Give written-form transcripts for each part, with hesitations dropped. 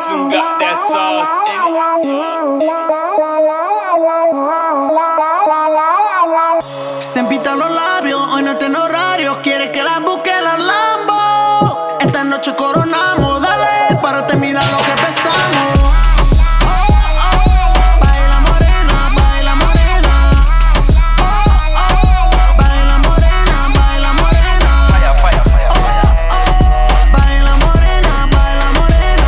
Jason got that sauce in it. Se empitan los labios, hoy no tiene horario. Quiere que la busque la Lambo. Esta noche coronamos, dale, párate, mira lo que pesamos. Baila morena, baila morena. Baila morena, baila morena. Falla, falla, falla, falla. Baila morena, baila morena.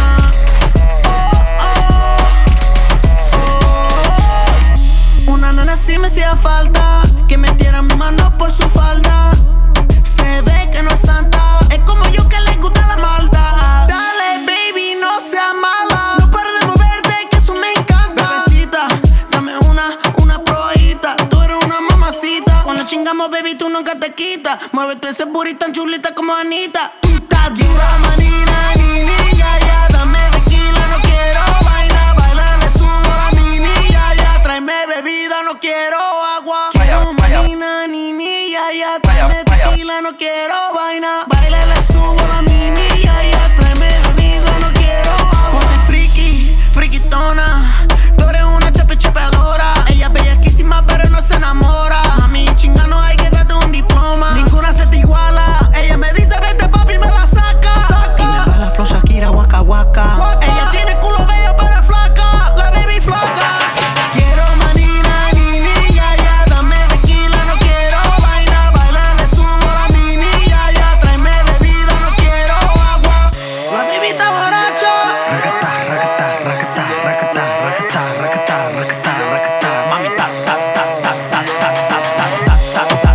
Una nena sí me hacía falta, que metiera mi mano por su falda. Se ve que no es santa, es como yo que le gusta la maldad. Dale, baby, no seas mala, no pares de moverte, que eso me encanta. Bebecita, dame una probadita, tú eres una mamacita. Cuando chingamos, baby, tú nunca te quitas. Muévete ese booty tan chulita como Anita. Tú estás dura, manina, nini, ya, ya. Dame tequila, no quiero vaina. Baila, le subo la mini, ya, ya. Tráeme bebida, no quiero agua. Quiero manina, nini, ya, ya. Tráeme tequila, no quiero vaina. Baila, le subo la mini, ya, ya. Tráeme bebida, no quiero agua. Ponte friki, friquitona. Tú eres una chapeadora. Ella es bellaquísima, pero no se enamora. Mami, chinga, no hay que darte un diploma. Ninguna se te iguala. Ella me dice, vete, papi, me la saca. Y me baila flow Shakira, waka waka. Ella tiene culo bello, pero es flaca. La baby flaca. Quiero manina, nini, ya, ya. Dame tequila, no quiero vaina. Baila, le subo la mini, ya, ya. Tráeme bebida, no quiero agua. La baby está borracha. Rakata, rakata, rakata, rakata, rakata, rakata, rakata, rakata. Mami, ta, ta, ta, ta, ta, ta, ta, ta, ta, ta,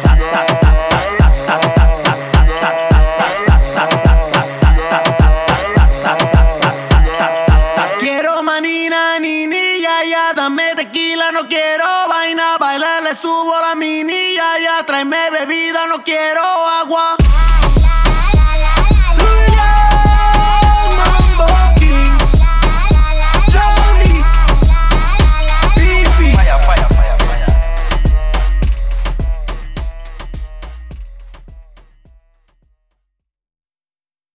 quiero manina, nini, ya, ya. Dame tequila, no quiero vaina. Baila, le subo la mini, ya, ya. Tráeme bebida, no quiero